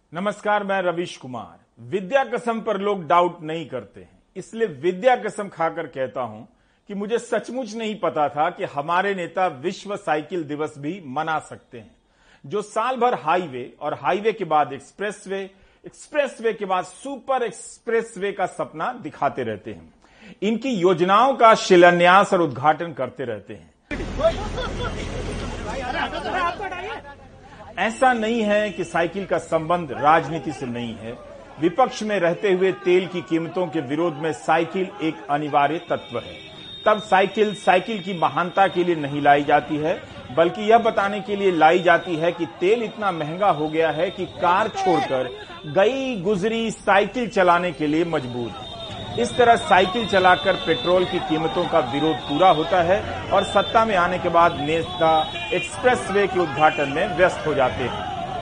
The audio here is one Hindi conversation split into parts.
नमस्कार, मैं रवीश कुमार। विद्या कसम पर लोग डाउट नहीं करते हैं, इसलिए विद्या कसम खाकर कहता हूं कि मुझे सचमुच नहीं पता था कि हमारे नेता विश्व साइकिल दिवस भी मना सकते हैं, जो साल भर हाईवे और हाईवे के बाद एक्सप्रेसवे, एक्सप्रेसवे के बाद सुपर एक्सप्रेसवे का सपना दिखाते रहते हैं। इनकी योजनाओं का शिलान्यास और उद्घाटन करते रहते हैं। ऐसा नहीं है कि साइकिल का संबंध राजनीति से नहीं है। विपक्ष में रहते हुए तेल की कीमतों के विरोध में साइकिल एक अनिवार्य तत्व है। तब साइकिल की महानता के लिए नहीं लाई जाती है, बल्कि यह बताने के लिए लाई जाती है कि तेल इतना महंगा हो गया है कि कार छोड़कर गई गुजरी साइकिल चलाने के लिए मजबूर है। इस तरह साइकिल चलाकर पेट्रोल की कीमतों का विरोध पूरा होता है और सत्ता में आने के बाद नेता एक्सप्रेसवे के उद्घाटन में व्यस्त हो जाते हैं।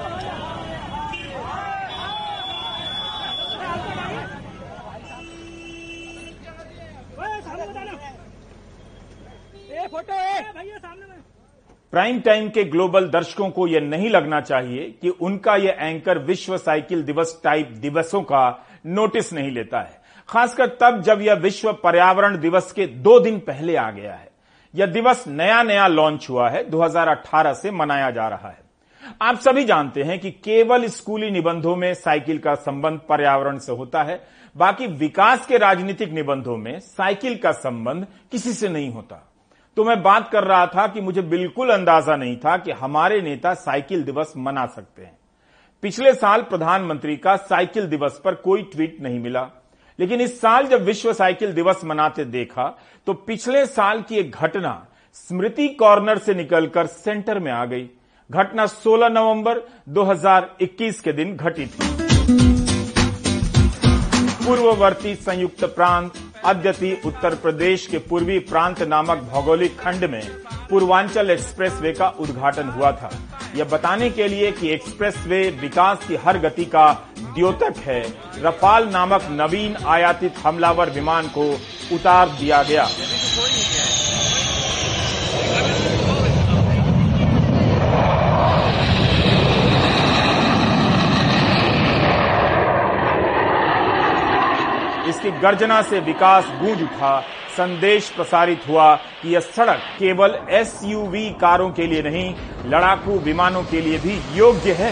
प्राइम टाइम के ग्लोबल दर्शकों को यह नहीं लगना चाहिए कि उनका यह एंकर विश्व साइकिल दिवस टाइप दिवसों का नोटिस नहीं लेता है, खासकर तब जब यह विश्व पर्यावरण दिवस के 2 दिन पहले आ गया है। यह दिवस नया लॉन्च हुआ है, 2018 से मनाया जा रहा है। आप सभी जानते हैं कि केवल स्कूली निबंधों में साइकिल का संबंध पर्यावरण से होता है, बाकी विकास के राजनीतिक निबंधों में साइकिल का संबंध किसी से नहीं होता। तो मैं बात कर रहा था कि मुझे बिल्कुल अंदाजा नहीं था कि हमारे नेता साइकिल दिवस मना सकते हैं। पिछले साल प्रधानमंत्री का साइकिल दिवस पर कोई ट्वीट नहीं मिला, लेकिन इस साल जब विश्व साइकिल दिवस मनाते देखा तो पिछले साल की एक घटना स्मृति कॉर्नर से निकलकर सेंटर में आ गई। घटना 16 नवंबर 2021 के दिन घटी थी। पूर्ववर्ती संयुक्त प्रांत अद्यति उत्तर प्रदेश के पूर्वी प्रांत नामक भौगोलिक खंड में पूर्वांचल एक्सप्रेसवे का उद्घाटन हुआ था, यह बताने के लिए कि एक्सप्रेसवे विकास की हर गति का द्योतक है। रफाल नामक नवीन आयातित हमलावर विमान को उतार दिया गया। इसकी गर्जना से विकास गूंज उठा। संदेश प्रसारित हुआ कि यह सड़क केवल एसयूवी कारों के लिए नहीं, लड़ाकू विमानों के लिए भी योग्य है।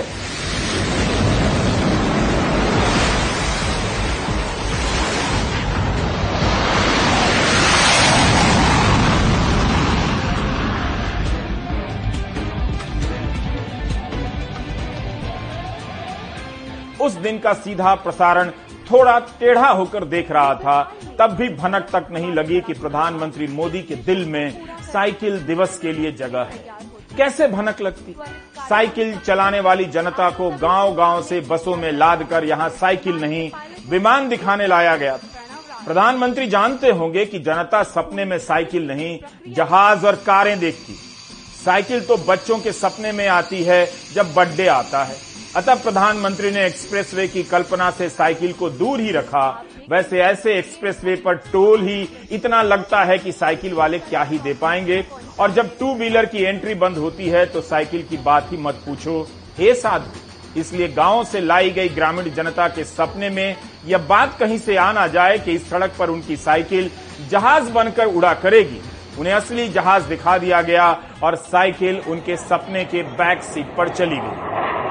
उस दिन का सीधा प्रसारण थोड़ा टेढ़ा होकर देख रहा था, तब भी भनक तक नहीं लगी कि प्रधानमंत्री मोदी के दिल में साइकिल दिवस के लिए जगह है। कैसे भनक लगती? साइकिल चलाने वाली जनता को गांव-गांव से बसों में लादकर यहां साइकिल नहीं विमान दिखाने लाया गया था। प्रधानमंत्री जानते होंगे कि जनता सपने में साइकिल नहीं जहाज और कारें देखती। साइकिल तो बच्चों के सपने में आती है जब बर्थडे आता है। अतः प्रधानमंत्री ने एक्सप्रेसवे की कल्पना से साइकिल को दूर ही रखा। वैसे ऐसे एक्सप्रेसवे पर टोल ही इतना लगता है कि साइकिल वाले क्या ही दे पाएंगे, और जब 2 व्हीलर की एंट्री बंद होती है तो साइकिल की बात ही मत पूछो हे साधु। इसलिए गांव से लाई गई ग्रामीण जनता के सपने में यह बात कहीं से आ ना जाए कि इस सड़क पर उनकी साइकिल जहाज बनकर उड़ा करेगी। उन्हें असली जहाज दिखा दिया गया और साइकिल उनके सपने के बैक सीट पर चली गई।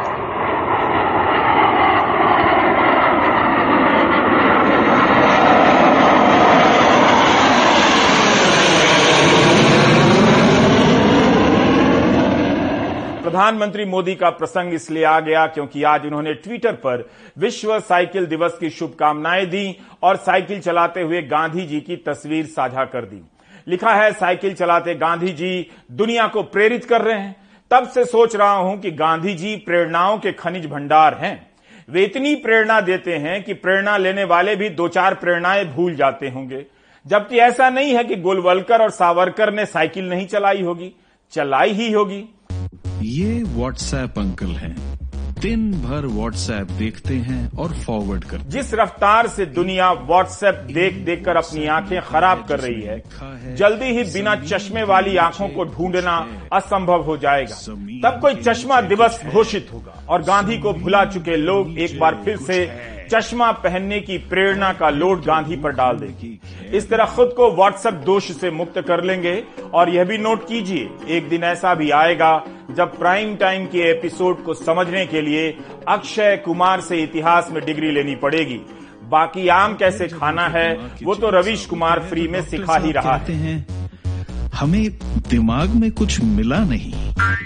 प्रधानमंत्री मोदी का प्रसंग इसलिए आ गया क्योंकि आज उन्होंने ट्विटर पर विश्व साइकिल दिवस की शुभकामनाएं दी और साइकिल चलाते हुए गांधी जी की तस्वीर साझा कर दी। लिखा है, साइकिल चलाते गांधी जी दुनिया को प्रेरित कर रहे हैं। तब से सोच रहा हूं कि गांधी जी प्रेरणाओं के खनिज भंडार हैं। वे इतनी प्रेरणा देते हैं कि प्रेरणा लेने वाले भी 2-4 प्रेरणाएं भूल जाते होंगे। जबकि ऐसा नहीं है कि गोलवलकर और सावरकर ने साइकिल नहीं चलाई होगी, चलाई ही होगी। ये व्हाट्सएप अंकल हैं, दिन भर व्हाट्सएप देखते हैं और फॉरवर्ड करते हैं। जिस रफ्तार से दुनिया व्हाट्सएप देख देख कर अपनी आंखें खराब कर रही है, जल्दी ही बिना चश्मे वाली आंखों को ढूंढना असंभव हो जाएगा। तब कोई चश्मा दिवस घोषित होगा और गांधी को भुला चुके लोग एक बार फिर से चश्मा पहनने की प्रेरणा का लोड गांधी पर डाल देंगे। इस तरह खुद को व्हाट्सएप दोष से मुक्त कर लेंगे। और यह भी नोट कीजिए, एक दिन ऐसा भी आएगा जब प्राइम टाइम के एपिसोड को समझने के लिए अक्षय कुमार से इतिहास में डिग्री लेनी पड़ेगी। बाकी आम कैसे खाना है वो तो रवीश कुमार फ्री में सिखा ही रहा है। हमें दिमाग में कुछ मिला नहीं।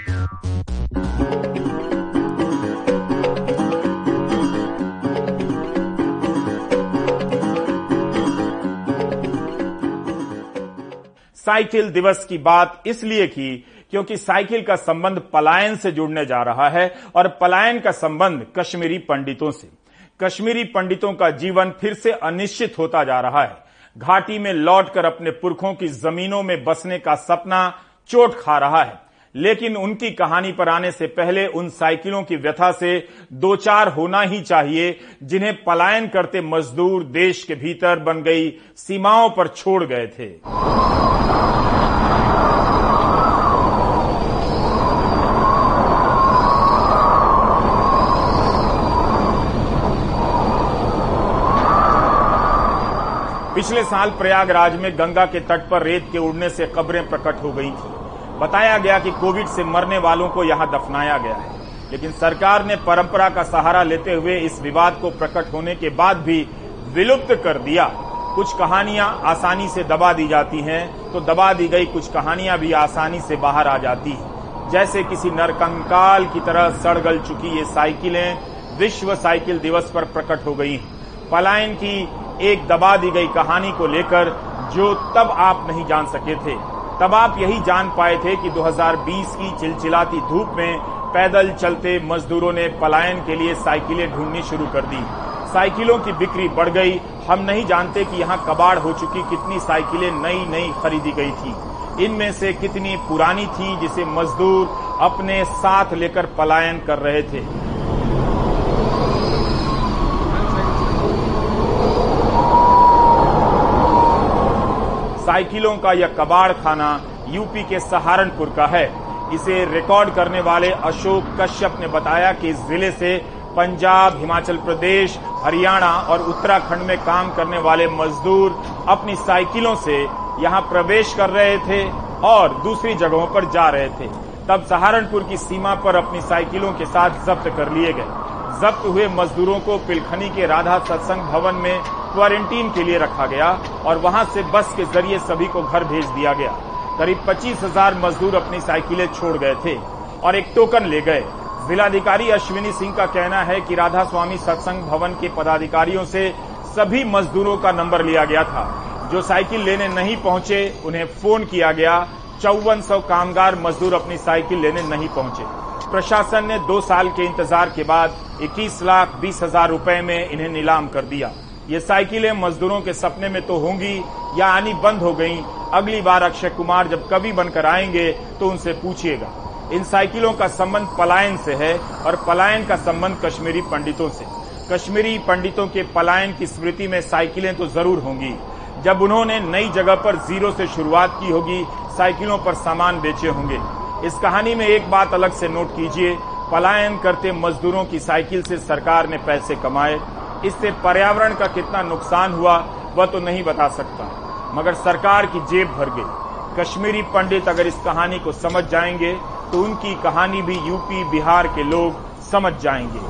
साइकिल दिवस की बात इसलिए की क्योंकि साइकिल का संबंध पलायन से जुड़ने जा रहा है और पलायन का संबंध कश्मीरी पंडितों से। कश्मीरी पंडितों का जीवन फिर से अनिश्चित होता जा रहा है। घाटी में लौटकर अपने पुरखों की जमीनों में बसने का सपना चोट खा रहा है। लेकिन उनकी कहानी पर आने से पहले उन साइकिलों की व्यथा से दो चार होना ही चाहिए जिन्हें पलायन करते मजदूर देश के भीतर बन गई सीमाओं पर छोड़ गए थे। पिछले साल प्रयागराज में गंगा के तट पर रेत के उड़ने से कब्रें प्रकट हो गई थी। बताया गया कि कोविड से मरने वालों को यहां दफनाया गया है, लेकिन सरकार ने परंपरा का सहारा लेते हुए इस विवाद को प्रकट होने के बाद भी विलुप्त कर दिया। कुछ कहानियां आसानी से दबा दी जाती हैं तो दबा दी गई कुछ कहानियां भी आसानी से बाहर आ जाती हैं। जैसे किसी नरकंकाल की तरह सड़ गल चुकी ये साइकिलें विश्व साइकिल दिवस पर प्रकट हो गई हैं। पलायन की एक दबा दी गई कहानी को लेकर जो तब आप नहीं जान सके थे, तब आप यही जान पाए थे कि 2020 की चिलचिलाती धूप में पैदल चलते मजदूरों ने पलायन के लिए साइकिलें ढूंढनी शुरू कर दी। साइकिलों की बिक्री बढ़ गई। हम नहीं जानते कि यहाँ कबाड़ हो चुकी कितनी साइकिलें नई खरीदी गई थी। इनमें से कितनी पुरानी थी जिसे मजदूर अपने साथ लेकर पलायन कर रहे थे। साइकिलों का यह कबाड़ खाना यूपी के सहारनपुर का है। इसे रिकॉर्ड करने वाले अशोक कश्यप ने बताया कि इस जिले से पंजाब, हिमाचल प्रदेश, हरियाणा और उत्तराखंड में काम करने वाले मजदूर अपनी साइकिलों से यहां प्रवेश कर रहे थे और दूसरी जगहों पर जा रहे थे। तब सहारनपुर की सीमा पर अपनी साइकिलों के साथ जब्त कर लिए गए। जब्त हुए मजदूरों को पिलखनी के राधा सत्संग भवन में क्वारंटीन के लिए रखा गया और वहां से बस के जरिए सभी को घर भेज दिया गया। करीब 25,000 मजदूर अपनी साइकिलें छोड़ गए थे और एक टोकन ले गए। जिलाधिकारी अश्विनी सिंह का कहना है कि राधा स्वामी सत्संग भवन के पदाधिकारियों से सभी मजदूरों का नंबर लिया गया था। जो साइकिल लेने नहीं पहुंचे उन्हें फोन किया गया। 5400 कामगार मजदूर अपनी साइकिल लेने नहीं पहुंचे। प्रशासन ने 2 साल के इंतजार के बाद 21,20,000 रुपए में इन्हें नीलाम कर दिया। ये साइकिलें मजदूरों के सपने में तो होंगी या आनी बंद हो गई। अगली बार अक्षय कुमार जब कवि बनकर आएंगे तो उनसे पूछिएगा। इन साइकिलों का संबंध पलायन से है और पलायन का संबंध कश्मीरी पंडितों से। कश्मीरी पंडितों के पलायन की स्मृति में साइकिलें तो जरूर होंगी। जब उन्होंने नई जगह पर जीरो से शुरुआत की होगी, साइकिलों पर सामान बेचे होंगे। इस कहानी में एक बात अलग से नोट कीजिए, पलायन करते मजदूरों की साइकिल से सरकार ने पैसे कमाए। इससे पर्यावरण का कितना नुकसान हुआ वह तो नहीं बता सकता, मगर सरकार की जेब भर गई। कश्मीरी पंडित अगर इस कहानी को समझ जाएंगे तो उनकी कहानी भी यूपी बिहार के लोग समझ जाएंगे।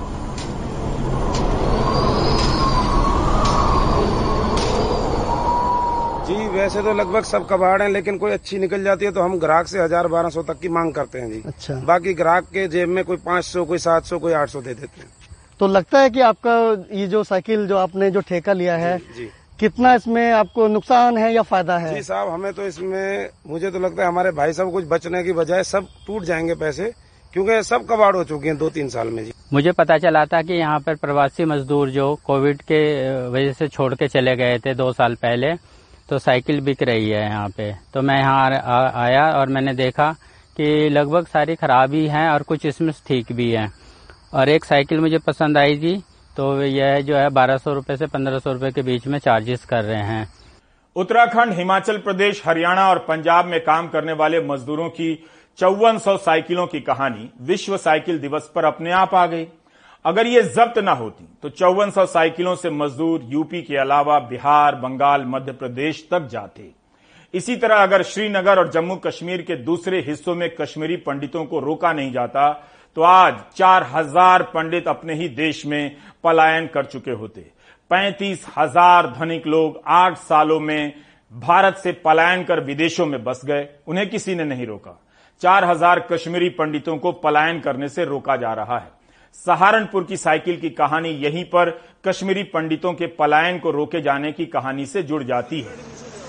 जी वैसे तो लगभग सब कबाड़ हैं, लेकिन कोई अच्छी निकल जाती है तो हम ग्राहक से 1000-1200 तक की मांग करते हैं जी। अच्छा। बाकी ग्राहक के जेब में कोई 500, कोई 700, कोई 800 दे देते हैं। तो लगता है कि आपका ये जो साइकिल जो आपने जो ठेका लिया है जी। कितना इसमें आपको नुकसान है या फायदा है? जी साहब, हमें तो इसमें मुझे तो लगता है हमारे भाई साहब कुछ बचने की बजाय सब टूट जाएंगे पैसे, क्योंकि सब कबाड़ हो चुके हैं 2-3 साल में जी। मुझे पता चला था कि यहाँ पर प्रवासी मजदूर जो कोविड के वजह से छोड़ के चले गए थे 2 साल पहले, तो साइकिल बिक रही है यहाँ पे। तो मैं यहाँ आया और मैंने देखा कि लगभग सारी खराब ही हैं और कुछ इसमें ठीक भी हैं। और एक साइकिल मुझे पसंद आई थी, तो यह जो है 1200 रुपए से 1500 रुपए के बीच में चार्जेस कर रहे हैं। उत्तराखंड, हिमाचल प्रदेश, हरियाणा और पंजाब में काम करने वाले मजदूरों की 5400 साइकिलों की कहानी विश्व साइकिल दिवस पर अपने आप आ गई। अगर ये जब्त न होती तो 5400 साइकिलों से मजदूर यूपी के अलावा बिहार, बंगाल, मध्य प्रदेश तक जाते। इसी तरह अगर श्रीनगर और जम्मू कश्मीर के दूसरे हिस्सों में कश्मीरी पंडितों को रोका नहीं जाता तो आज 4000 पंडित अपने ही देश में पलायन कर चुके होते। 35,000 धनिक लोग 8 सालों में भारत से पलायन कर विदेशों में बस गए, उन्हें किसी ने नहीं रोका। 4000 कश्मीरी पंडितों को पलायन करने से रोका जा रहा है। सहारनपुर की साइकिल की कहानी यहीं पर कश्मीरी पंडितों के पलायन को रोके जाने की कहानी से जुड़ जाती है।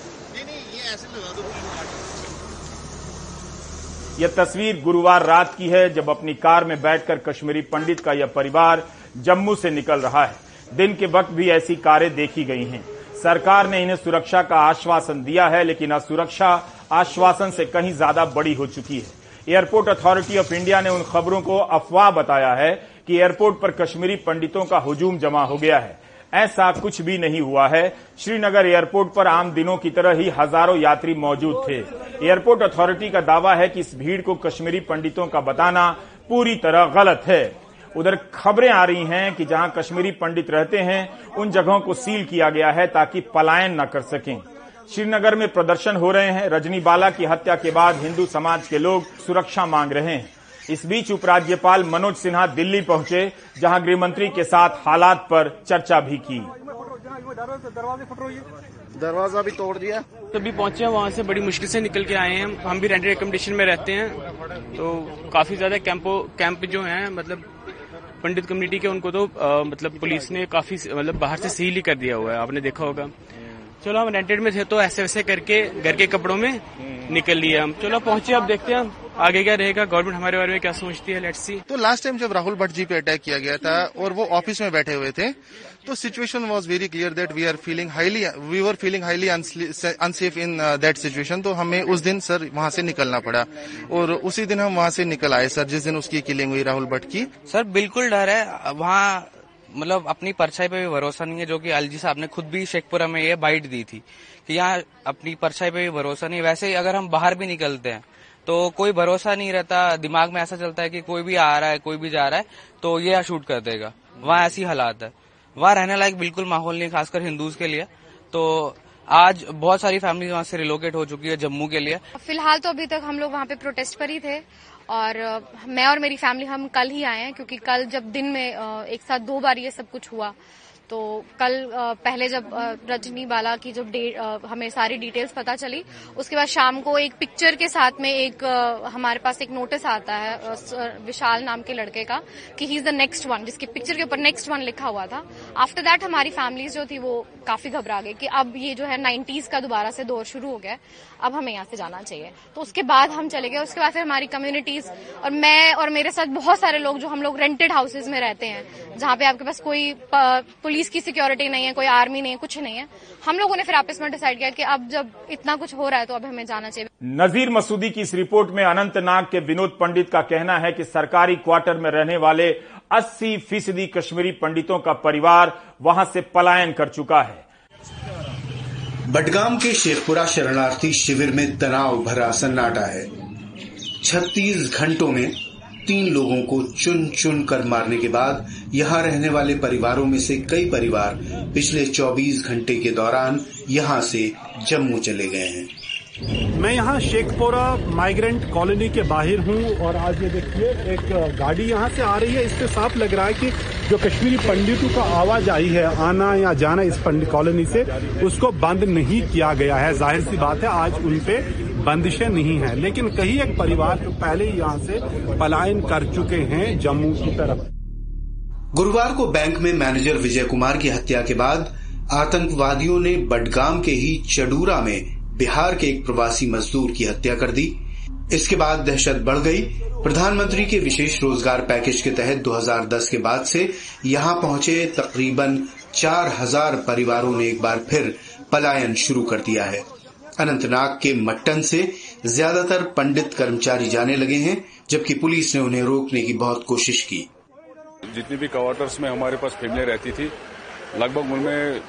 यह तस्वीर गुरुवार रात की है, जब अपनी कार में बैठकर कश्मीरी पंडित का यह परिवार जम्मू से निकल रहा है। दिन के वक्त भी ऐसी कारें देखी गई हैं। सरकार ने इन्हें सुरक्षा का आश्वासन दिया है, लेकिन असुरक्षा आश्वासन से कहीं ज्यादा बड़ी हो चुकी है। एयरपोर्ट अथॉरिटी ऑफ इंडिया ने उन खबरों को अफवाह बताया है कि एयरपोर्ट पर कश्मीरी पंडितों का हुजूम जमा हो गया है। ऐसा कुछ भी नहीं हुआ है। श्रीनगर एयरपोर्ट पर आम दिनों की तरह ही हजारों यात्री मौजूद थे। एयरपोर्ट अथॉरिटी का दावा है कि इस भीड़ को कश्मीरी पंडितों का बताना पूरी तरह गलत है। उधर खबरें आ रही हैं कि जहां कश्मीरी पंडित रहते हैं उन जगहों को सील किया गया है ताकि पलायन न कर सकें। श्रीनगर में प्रदर्शन हो रहे हैं। रजनी बाला की हत्या के बाद हिंदू समाज के लोग सुरक्षा मांग रहे हैं। इस बीच उपराज्यपाल मनोज सिन्हा दिल्ली पहुंचे, जहां गृहमंत्री के साथ हालात पर चर्चा भी की। दरवाजा भी तोड़ दिया। तभी पहुंचे हैं, वहां से बड़ी मुश्किल से निकल के आए हैं। हम भी रेंटेड एकोमोडेशन में रहते हैं, तो काफी ज्यादा कैंप जो हैं, मतलब पंडित कम्युनिटी के, उनको तो मतलब पुलिस ने काफी मतलब बाहर से सील ही कर दिया हुआ है, आपने देखा होगा। चलो हम रेंटेड में थे तो ऐसे वैसे करके घर के कपड़ों में निकल लिए हम। चलो पहुंचे, अब देखते हैं आगे क्या रहेगा, गवर्नमेंट हमारे बारे में क्या सोचती है, लेट्स सी। तो लास्ट टाइम जब राहुल भट्ट जी पे अटैक किया गया था और वो ऑफिस में बैठे हुए थे, तो situation was very clear that we were feeling highly unsafe in that situation. तो हमें उस दिन सर वहां से निकलना पड़ा और उसी दिन हम वहां से निकल आए सर, जिस दिन उसकी किलिंग हुई राहुल भट्ट की। सर बिल्कुल डर है वहाँ, मतलब अपनी परछाई पे भी भरोसा नहीं है, जो कि एलजी साहब ने खुद भी शेखपुरा में ये बाइट दी थी कि यहाँ अपनी परछाई पे भी भरोसा नहीं। वैसे ही अगर हम बाहर भी निकलते हैं तो कोई भरोसा नहीं रहता, दिमाग में ऐसा चलता है कि कोई भी आ रहा है, कोई भी जा रहा है तो ये शूट कर देगा। वहाँ ऐसी हालात है, वहाँ रहने लायक बिल्कुल माहौल नहीं, खासकर हिंदूज के लिए। तो आज बहुत सारी फैमिली वहाँ से रिलोकेट हो चुकी है जम्मू के लिए। फिलहाल तो अभी तक हम लोग वहाँ पे प्रोटेस्ट पर ही थे और मैं और मेरी फैमिली हम कल ही आए हैं, क्योंकि कल जब दिन में एक साथ 2 बार ये सब कुछ हुआ, तो कल पहले जब रजनी बाला की जब हमें सारी डिटेल्स पता चली, उसके बाद शाम को एक पिक्चर के साथ में एक हमारे पास एक नोटिस आता है विशाल नाम के लड़के का कि he is the next one, जिसके पिक्चर के ऊपर नेक्स्ट वन लिखा हुआ था। आफ्टर दैट हमारी फैमिलीज जो थी वो काफी घबरा गई कि अब ये जो है 90s का दोबारा से दौर शुरू हो गया, अब हमें यहाँ से जाना चाहिए। तो उसके बाद हम चले गए। उसके बाद फिर हमारी कम्युनिटीज और मैं और मेरे साथ बहुत सारे लोग, जो हम लोग रेंटेड हाउसेज में रहते हैं, जहाँ पे आपके पास कोई पुलिस की सिक्योरिटी नहीं है, कोई आर्मी नहीं है, कुछ नहीं है, हम लोगों ने फिर आपस में डिसाइड किया कि अब जब इतना कुछ हो रहा है तो अब हमें जाना चाहिए। नजीर मसूदी की इस रिपोर्ट में अनंतनाग के विनोद पंडित का कहना है कि सरकारी क्वार्टर में रहने वाले 80% कश्मीरी पंडितों का परिवार वहां से पलायन कर चुका है। बडगाम के शेखपुरा शरणार्थी शिविर में तनाव भरा सन्नाटा है। 36 घंटों में 3 लोगों को चुन चुन कर मारने के बाद यहां रहने वाले परिवारों में से कई परिवार पिछले 24 घंटे के दौरान यहां से जम्मू चले गए हैं। मैं यहाँ शेखपुरा माइग्रेंट कॉलोनी के बाहर हूँ और आज ये देखिए एक गाड़ी यहाँ से आ रही है। इससे साफ लग रहा है कि जो कश्मीरी पंडितों का आवाज आई है आना या जाना इस पंडित कॉलोनी से, उसको बंद नहीं किया गया है। जाहिर सी बात है आज उन पे बंदिशें नहीं है, लेकिन कई एक परिवार तो पहले ही यहाँ से पलायन कर चुके हैं जम्मू की तरफ। गुरुवार को बैंक में मैनेजर विजय कुमार की हत्या के बाद आतंकवादियों ने बडगाम के ही चडूरा में बिहार के एक प्रवासी मजदूर की हत्या कर दी। इसके बाद दहशत बढ़ गई। प्रधानमंत्री के विशेष रोजगार पैकेज के तहत 2010 के बाद से यहां पहुंचे तकरीबन 4000 परिवारों ने एक बार फिर पलायन शुरू कर दिया है। अनंतनाग के मट्टन से ज्यादातर पंडित कर्मचारी जाने लगे हैं, जबकि पुलिस ने उन्हें रोकने की बहुत कोशिश की। जितनी भी क्वार्टर्स में हमारे पास फैमिली रहती थी, लगभग उनमें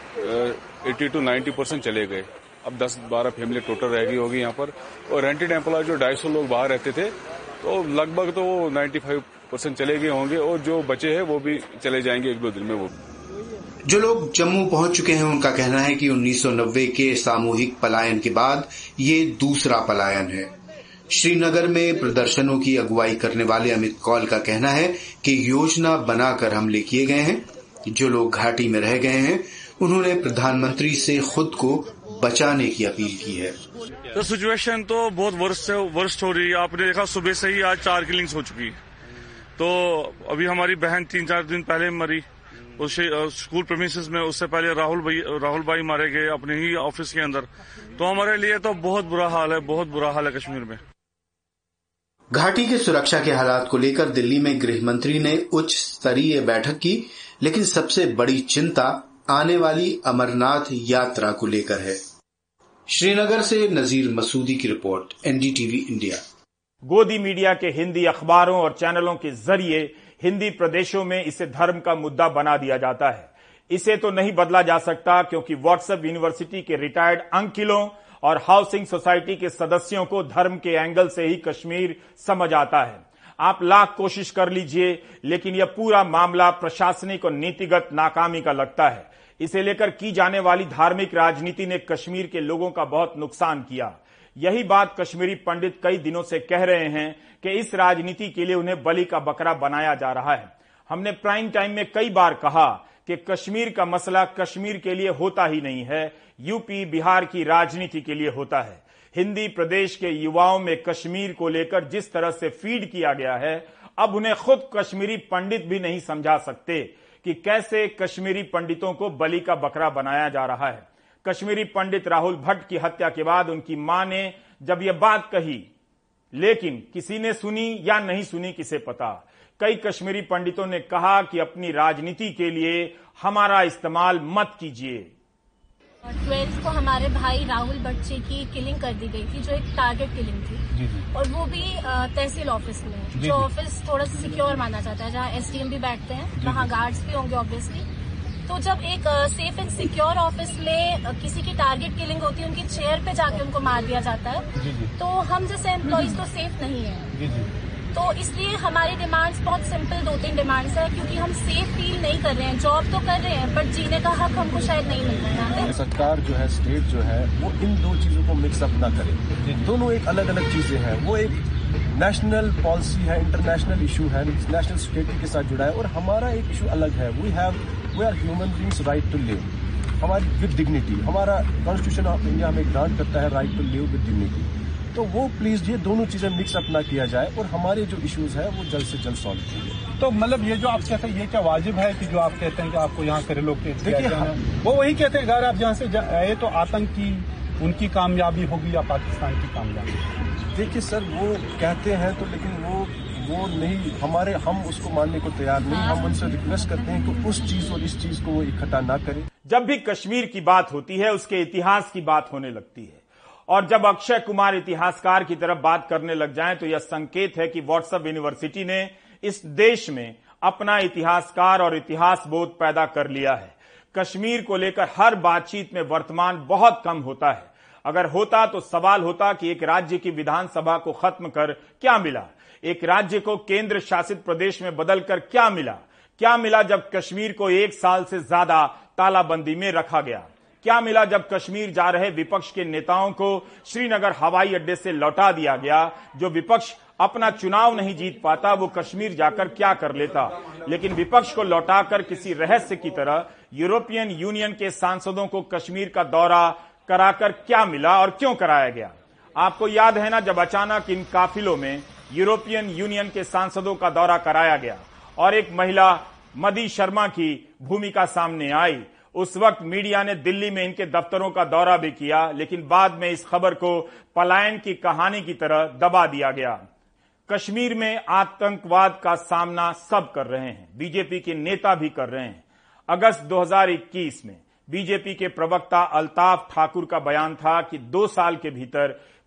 80 to 90% चले गए। अब 10-12 फैमिली टोटल रह गई होगी यहाँ पर। और रेंटेड एम्प्लॉय जो 250 लोग बाहर रहते थे, तो लगभग तो 95% चले गए होंगे, और जो बचे हैं वो भी चले जाएंगे 1-2 दिन में। वो जो लोग जम्मू पहुंच चुके हैं उनका कहना है कि 1990 के सामूहिक पलायन के बाद ये दूसरा पलायन है। श्रीनगर में प्रदर्शनों की अगुवाई करने वाले अमित कौल का कहना है कि योजना बनाकर हमले किए गए हैं। जो लोग घाटी में रह गए हैं उन्होंने प्रधानमंत्री से खुद को बचाने की अपील की है। तो सिचुएशन तो बहुत वर्स्ट हो रही है। आपने देखा सुबह से ही आज 4 किलिंग्स हो चुकी। तो अभी हमारी बहन 3-4 दिन पहले मरी उस स्कूल प्रेमिसेस में। उससे पहले राहुल भाई मारे गए अपने ही ऑफिस के अंदर। तो हमारे लिए तो बहुत बुरा हाल है, बहुत बुरा हाल है कश्मीर में। घाटी के सुरक्षा के हालात को लेकर दिल्ली में गृह मंत्री ने उच्च स्तरीय बैठक की, लेकिन सबसे बड़ी चिंता आने वाली अमरनाथ यात्रा को लेकर है। श्रीनगर से नजीर मसूदी की रिपोर्ट, एनडीटीवी इंडिया। गोदी मीडिया के हिंदी अखबारों और चैनलों के जरिए हिंदी प्रदेशों में इसे धर्म का मुद्दा बना दिया जाता है। इसे तो नहीं बदला जा सकता, क्योंकि व्हाट्सएप यूनिवर्सिटी के रिटायर्ड अंकिलों और हाउसिंग सोसाइटी के सदस्यों को धर्म के एंगल से ही कश्मीर समझ आता है। आप लाख कोशिश कर लीजिए, लेकिन यह पूरा मामला प्रशासनिक और नीतिगत नाकामी का लगता है। इसे लेकर की जाने वाली धार्मिक राजनीति ने कश्मीर के लोगों का बहुत नुकसान किया। यही बात कश्मीरी पंडित कई दिनों से कह रहे हैं कि इस राजनीति के लिए उन्हें बलि का बकरा बनाया जा रहा है। हमने प्राइम टाइम में कई बार कहा कि कश्मीर का मसला कश्मीर के लिए होता ही नहीं है, यूपी बिहार की राजनीति के लिए होता है। हिंदी प्रदेश के युवाओं में कश्मीर को लेकर जिस तरह से फीड किया गया है, अब उन्हें खुद कश्मीरी पंडित भी नहीं समझा सकते कि कैसे कश्मीरी पंडितों को बलि का बकरा बनाया जा रहा है। कश्मीरी पंडित राहुल भट्ट की हत्या के बाद उनकी मां ने जब यह बात कही, लेकिन किसी ने सुनी या नहीं सुनी किसे पता। कई कश्मीरी पंडितों ने कहा कि अपनी राजनीति के लिए हमारा इस्तेमाल मत कीजिए। 12 को हमारे भाई राहुल बच्चे की किलिंग कर दी गई थी, जो एक टारगेट किलिंग थी, और वो भी तहसील ऑफिस में, जो ऑफिस थोड़ा सिक्योर माना जाता है, जहाँ एसडीएम भी बैठते हैं, वहाँ गार्ड्स भी होंगे ऑब्वियसली। तो जब एक सेफ एंड सिक्योर ऑफिस में किसी की टारगेट किलिंग होती है, उनकी चेयर पे जाके उनको मार दिया जाता है, तो हम जैसे एम्प्लॉइज तो सेफ नहीं है। तो इसलिए हमारी डिमांड्स बहुत सिंपल 2-3 डिमांड्स है, क्योंकि हम सेफ फील नहीं कर रहे हैं। जॉब तो कर रहे हैं, बट जीने का हक हमको शायद नहीं मिल रहा है। सरकार जो है, स्टेट जो है, वो इन दो चीजों को मिक्सअप ना करे। दोनों एक अलग अलग चीजें हैं। वो एक नेशनल पॉलिसी है, इंटरनेशनल इशू है, नेशनल सिक्योरिटी के साथ जुड़ा है, और हमारा एक इशू अलग है। We are human beings, right to live, हमारी विद डिग्निटी। हमारा कॉन्स्टिट्यूशन ऑफ इंडिया हमें ग्रांट करता है right to live with dignity. तो वो प्लीज ये दोनों चीजें मिक्सअप ना किया जाए, और हमारे जो इश्यूज है वो जल्द से जल्द सॉल्व कीजिए। तो मतलब ये जो आप कहते हैं, ये क्या वाजिब है कि जो आप कहते हैं कि आपको यहाँ से रिलोकेट किया जाए? वो वही कहते हैं अगर आप जहाँ से आए तो आतंक की उनकी कामयाबी होगी या पाकिस्तान की कामयाबी? देखिए सर, वो कहते हैं तो, लेकिन वो नहीं, हम उसको मानने को तैयार नहीं। हम उनसे रिक्वेस्ट करते हैं कि उस चीज और इस चीज को वो इकट्ठा ना करें। जब भी कश्मीर की बात होती है, उसके इतिहास की बात होने लगती है, और जब अक्षय कुमार इतिहासकार की तरफ बात करने लग जाएं, तो यह संकेत है कि व्हाट्सएप यूनिवर्सिटी ने इस देश में अपना इतिहासकार और इतिहास बोध पैदा कर लिया है। कश्मीर को लेकर हर बातचीत में वर्तमान बहुत कम होता है। अगर होता तो सवाल होता कि एक राज्य की विधानसभा को खत्म कर क्या मिला, एक राज्य को केंद्र शासित प्रदेश में बदलकर क्या मिला जब कश्मीर को 1 साल से ज्यादा तालाबंदी में रखा गया, क्या मिला जब कश्मीर जा रहे विपक्ष के नेताओं को श्रीनगर हवाई अड्डे से लौटा दिया गया। जो विपक्ष अपना चुनाव नहीं जीत पाता, वो कश्मीर जाकर क्या कर लेता, लेकिन विपक्ष को लौटाकर किसी रहस्य की तरह यूरोपियन यूनियन के सांसदों को कश्मीर का दौरा कराकर क्या मिला और क्यों कराया गया। आपको याद है ना, जब अचानक इन काफिलों में यूरोपियन यूनियन के सांसदों का दौरा कराया गया और एक महिला मदी शर्मा की भूमिका सामने आई, उस वक्त मीडिया ने दिल्ली में इनके दफ्तरों का दौरा भी किया, लेकिन बाद में इस खबर को पलायन की कहानी की तरह दबा दिया गया। कश्मीर में आतंकवाद का सामना सब कर रहे हैं, बीजेपी के नेता भी कर रहे हैं। अगस्त 2021 में बीजेपी के प्रवक्ता अल्ताफ ठाकुर का बयान था कि 2 साल के भीतर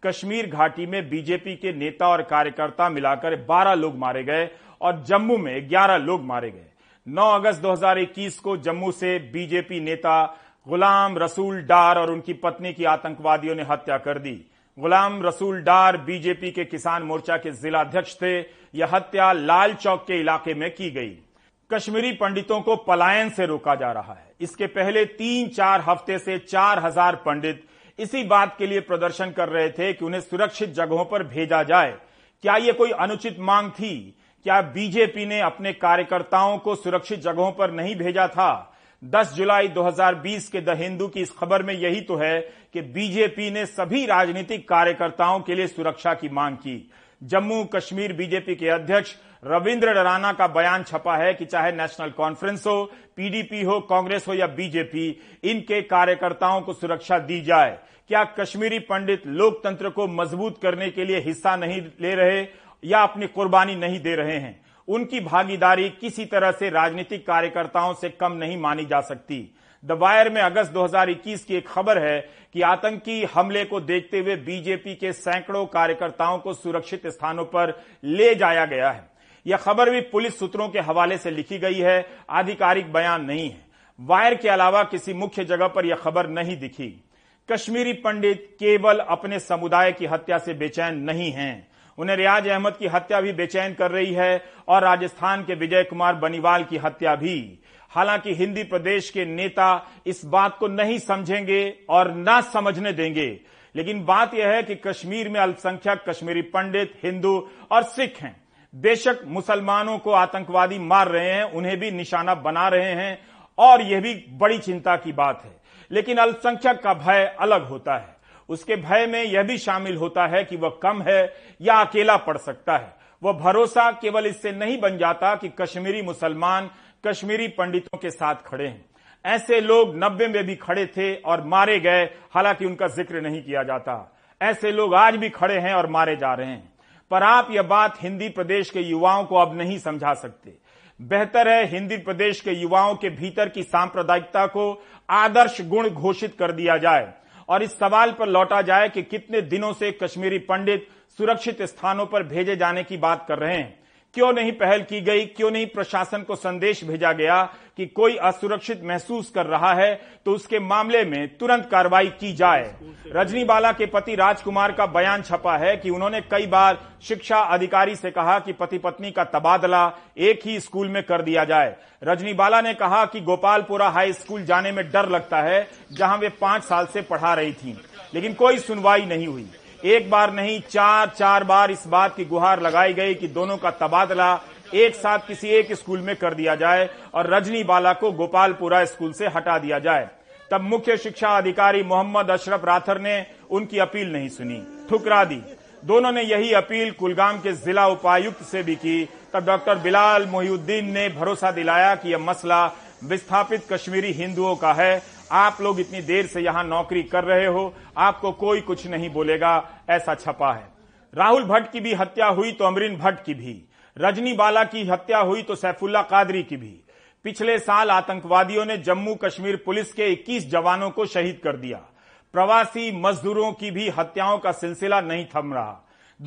कश्मीर घाटी में बीजेपी के नेता और कार्यकर्ता मिलाकर 12 लोग मारे गए और जम्मू में 11 लोग मारे गए। 9 अगस्त 2021 को जम्मू से बीजेपी नेता गुलाम रसूल डार और उनकी पत्नी की आतंकवादियों ने हत्या कर दी। गुलाम रसूल डार बीजेपी के किसान मोर्चा के जिला अध्यक्ष थे। यह हत्या लाल चौक के इलाके में की गई। कश्मीरी पंडितों को पलायन से रोका जा रहा है। इसके पहले 3-4 हफ्ते से 4000 पंडित इसी बात के लिए प्रदर्शन कर रहे थे कि उन्हें सुरक्षित जगहों पर भेजा जाए। क्या यह कोई अनुचित मांग थी? क्या बीजेपी ने अपने कार्यकर्ताओं को सुरक्षित जगहों पर नहीं भेजा था? 10 जुलाई 2020 के द हिंदू की इस खबर में यही तो है कि बीजेपी ने सभी राजनीतिक कार्यकर्ताओं के लिए सुरक्षा की मांग की। जम्मू कश्मीर बीजेपी के अध्यक्ष रविंद्र रैना का बयान छपा है कि चाहे नेशनल कॉन्फ्रेंस हो, पीडीपी हो, कांग्रेस हो या बीजेपी, इनके कार्यकर्ताओं को सुरक्षा दी जाए। क्या कश्मीरी पंडित लोकतंत्र को मजबूत करने के लिए हिस्सा नहीं ले रहे या अपनी कुर्बानी नहीं दे रहे हैं? उनकी भागीदारी किसी तरह से राजनीतिक कार्यकर्ताओं से कम नहीं मानी जा सकती। द वायर में अगस्त 2021 की एक खबर है कि आतंकी हमले को देखते हुए बीजेपी के सैकड़ों कार्यकर्ताओं को सुरक्षित स्थानों पर ले जाया गया है। यह खबर भी पुलिस सूत्रों के हवाले से लिखी गई है, आधिकारिक बयान नहीं है। वायर के अलावा किसी मुख्य जगह पर यह खबर नहीं दिखी। कश्मीरी पंडित केवल अपने समुदाय की हत्या से बेचैन नहीं हैं, उन्हें रियाज अहमद की हत्या भी बेचैन कर रही है और राजस्थान के विजय कुमार बनीवाल की हत्या भी। हालांकि हिंदी प्रदेश के नेता इस बात को नहीं समझेंगे और ना समझने देंगे, लेकिन बात यह है कि कश्मीर में अल्पसंख्यक कश्मीरी पंडित, हिंदू और सिख हैं। बेशक मुसलमानों को आतंकवादी मार रहे हैं, उन्हें भी निशाना बना रहे हैं और यह भी बड़ी चिंता की बात है, लेकिन अल्पसंख्यक का भय अलग होता है। उसके भय में यह भी शामिल होता है कि वह कम है या अकेला पड़ सकता है। वह भरोसा केवल इससे नहीं बन जाता कि कश्मीरी मुसलमान कश्मीरी पंडितों के साथ खड़े हैं। ऐसे लोग 90 में भी खड़े थे और मारे गए, हालांकि उनका जिक्र नहीं किया जाता। ऐसे लोग आज भी खड़े हैं और मारे जा रहे हैं। पर आप यह बात हिंदी प्रदेश के युवाओं को अब नहीं समझा सकते। बेहतर है हिंदी प्रदेश के युवाओं के भीतर की सांप्रदायिकता को आदर्श गुण घोषित कर दिया जाए और इस सवाल पर लौटा जाए कि कितने दिनों से कश्मीरी पंडित सुरक्षित स्थानों पर भेजे जाने की बात कर रहे हैं। क्यों नहीं पहल की गई? क्यों नहीं प्रशासन को संदेश भेजा गया कि कोई असुरक्षित महसूस कर रहा है तो उसके मामले में तुरंत कार्रवाई की जाए? रजनी बाला के पति राजकुमार का बयान छपा है कि उन्होंने कई बार शिक्षा अधिकारी से कहा कि पति पत्नी का तबादला एक ही स्कूल में कर दिया जाए। रजनी बाला ने कहा कि गोपालपुरा हाई स्कूल जाने में डर लगता है, जहां वे 5 साल से पढ़ा रही थीं, लेकिन कोई सुनवाई नहीं हुई। एक बार नहीं 4 बार इस बात की गुहार लगाई गई कि दोनों का तबादला एक साथ किसी एक स्कूल में कर दिया जाए और रजनी बाला को गोपालपुरा स्कूल से हटा दिया जाए। तब मुख्य शिक्षा अधिकारी मोहम्मद अशरफ राथर ने उनकी अपील नहीं सुनी, ठुकरा दी। दोनों ने यही अपील कुलगाम के जिला उपायुक्त से भी की। तब डॉक्टर बिलाल मोहिउद्दीन ने भरोसा दिलाया कि यह मसला विस्थापित कश्मीरी हिंदुओं का है, आप लोग इतनी देर से यहां नौकरी कर रहे हो, आपको कोई कुछ नहीं बोलेगा, ऐसा छपा है। राहुल भट्ट की भी हत्या हुई तो अमरीन भट्ट की भी, रजनी बाला की हत्या हुई तो सैफुल्ला कादरी की भी। पिछले साल आतंकवादियों ने जम्मू कश्मीर पुलिस के 21 जवानों को शहीद कर दिया। प्रवासी मजदूरों की भी हत्याओं का सिलसिला नहीं थम रहा।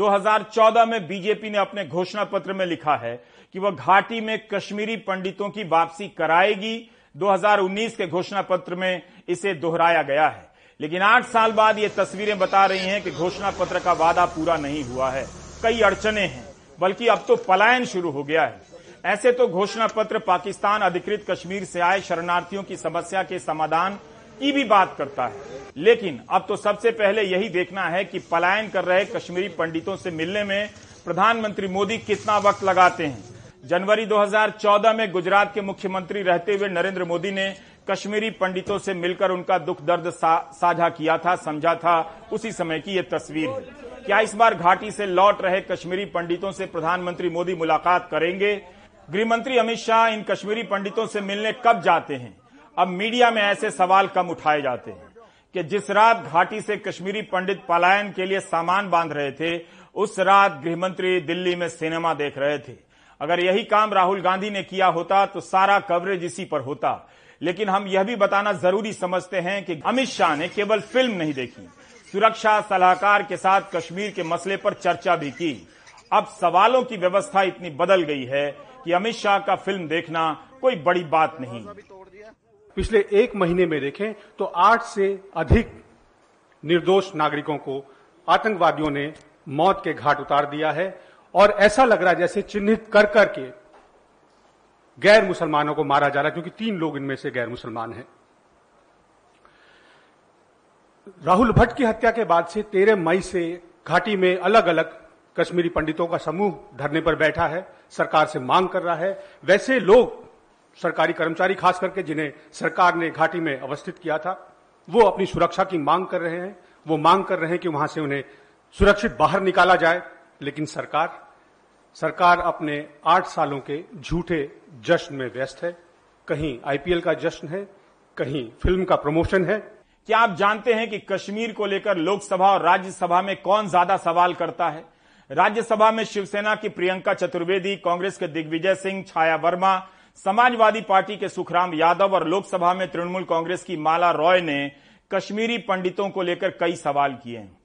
2014 में बीजेपी ने अपने घोषणा पत्र में लिखा है कि वह घाटी में कश्मीरी पंडितों की वापसी कराएगी। 2019 के घोषणा पत्र में इसे दोहराया गया है, लेकिन 8 साल बाद ये तस्वीरें बता रही हैं कि घोषणा पत्र का वादा पूरा नहीं हुआ है। कई अड़चने हैं, बल्कि अब तो पलायन शुरू हो गया है। ऐसे तो घोषणा पत्र पाकिस्तान अधिकृत कश्मीर से आए शरणार्थियों की समस्या के समाधान की भी बात करता है, लेकिन अब तो सबसे पहले यही देखना है कि पलायन कर रहे कश्मीरी पंडितों से मिलने में प्रधानमंत्री मोदी कितना वक्त लगाते हैं। जनवरी 2014 में गुजरात के मुख्यमंत्री रहते हुए नरेंद्र मोदी ने कश्मीरी पंडितों से मिलकर उनका दुख दर्द साझा किया था, समझा था। उसी समय की यह तस्वीर है। क्या इस बार घाटी से लौट रहे कश्मीरी पंडितों से प्रधानमंत्री मोदी मुलाकात करेंगे? गृहमंत्री अमित शाह इन कश्मीरी पंडितों से मिलने कब जाते हैं? अब मीडिया में ऐसे सवाल कम उठाए जाते हैं कि जिस रात घाटी से कश्मीरी पंडित पलायन के लिए सामान बांध रहे थे, उस रात गृहमंत्री दिल्ली में सिनेमा देख रहे थे। अगर यही काम राहुल गांधी ने किया होता तो सारा कवरेज इसी पर होता। लेकिन हम यह भी बताना जरूरी समझते हैं कि अमित शाह ने केवल फिल्म नहीं देखी, सुरक्षा सलाहकार के साथ कश्मीर के मसले पर चर्चा भी की। अब सवालों की व्यवस्था इतनी बदल गई है कि अमित शाह का फिल्म देखना कोई बड़ी बात नहीं। पिछले 1 महीने में देखें तो 8 से अधिक निर्दोष नागरिकों को आतंकवादियों ने मौत के घाट उतार दिया है और ऐसा लग रहा है जैसे चिन्हित कर करके गैर मुसलमानों को मारा जा रहा है, क्योंकि 3 लोग इनमें से गैर मुसलमान हैं। राहुल भट्ट की हत्या के बाद से 13 मई से घाटी में अलग अलग कश्मीरी पंडितों का समूह धरने पर बैठा है, सरकार से मांग कर रहा है। वैसे लोग, सरकारी कर्मचारी खास करके, जिन्हें सरकार ने घाटी में अवस्थित किया था, वो अपनी सुरक्षा की मांग कर रहे हैं। वो मांग कर रहे हैं कि वहां से उन्हें सुरक्षित बाहर निकाला जाए। लेकिन सरकार अपने 8 सालों के झूठे जश्न में व्यस्त है। कहीं आईपीएल का जश्न है, कहीं फिल्म का प्रमोशन है। क्या आप जानते हैं कि कश्मीर को लेकर लोकसभा और राज्यसभा में कौन ज्यादा सवाल करता है? राज्यसभा में शिवसेना की प्रियंका चतुर्वेदी, कांग्रेस के दिग्विजय सिंह, छाया वर्मा, समाजवादी पार्टी के सुखराम यादव और लोकसभा में तृणमूल कांग्रेस की माला रॉय ने कश्मीरी पंडितों को लेकर कई सवाल किए हैं।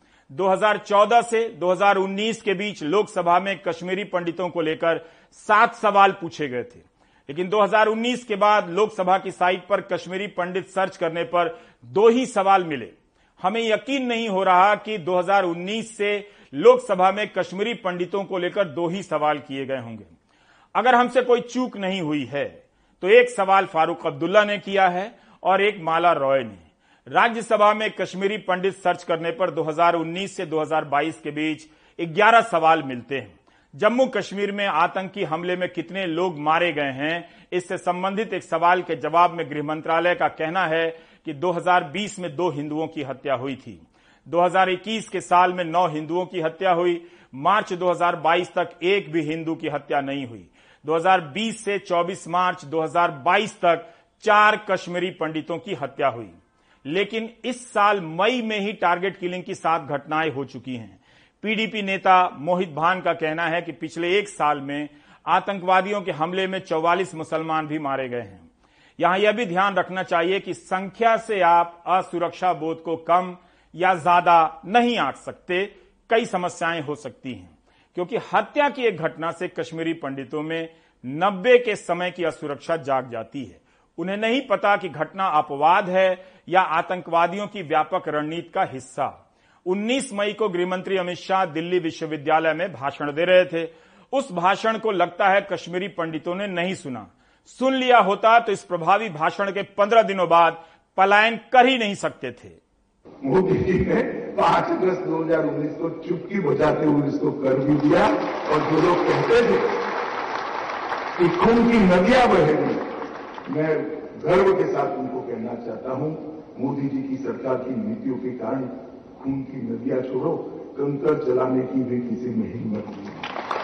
2014 से 2019 के बीच लोकसभा में कश्मीरी पंडितों को लेकर 7 सवाल पूछे गए थे, लेकिन 2019 के बाद लोकसभा की साइट पर कश्मीरी पंडित सर्च करने पर 2 ही सवाल मिले। हमें यकीन नहीं हो रहा कि 2019 से लोकसभा में कश्मीरी पंडितों को लेकर 2 ही सवाल किए गए होंगे। अगर हमसे कोई चूक नहीं हुई है तो एक सवाल फारूक अब्दुल्ला ने किया है और एक माला रॉय ने। राज्यसभा में कश्मीरी पंडित सर्च करने पर 2019 से 2022 के बीच 11 सवाल मिलते हैं। जम्मू कश्मीर में आतंकी हमले में कितने लोग मारे गए हैं, इससे संबंधित एक सवाल के जवाब में गृह मंत्रालय का कहना है कि 2020 में 2 हिंदुओं की हत्या हुई थी। 2021 के साल में 9 हिंदुओं की हत्या हुई। मार्च 2022 तक एक भी हिंदू की हत्या नहीं हुई। 2020 से 24 मार्च 2022 तक 4 कश्मीरी पंडितों की हत्या हुई। लेकिन इस साल मई में ही टारगेट किलिंग की 7 घटनाएं हो चुकी हैं। पीडीपी नेता मोहित भान का कहना है कि पिछले 1 साल में आतंकवादियों के हमले में 44 मुसलमान भी मारे गए हैं। यहां यह भी ध्यान रखना चाहिए कि संख्या से आप असुरक्षा बोध को कम या ज्यादा नहीं आंक सकते। कई समस्याएं हो सकती हैं, क्योंकि हत्या की एक घटना से कश्मीरी पंडितों में 90 के समय की असुरक्षा जाग जाती है। उन्हें नहीं पता कि घटना अपवाद है या आतंकवादियों की व्यापक रणनीति का हिस्सा। 19 मई को गृहमंत्री अमित शाह दिल्ली विश्वविद्यालय में भाषण दे रहे थे। उस भाषण को लगता है कश्मीरी पंडितों ने नहीं सुना। सुन लिया होता तो इस प्रभावी भाषण के 15 दिनों बाद पलायन कर ही नहीं सकते थे। मोदी जी ने 5 अगस्त 2019 को चुप्पी बजाते हुए इसको कर भी दिया। और जो लोग कहते थे कि खून की नदियां बहेंगी, मैं गर्व के साथ उनको कहना चाहता हूं, मोदी जी की सरकार की नीतियों के कारण खून की नदियां छोड़ो, कंकर जलाने की भी किसी में हिम्मत नहीं।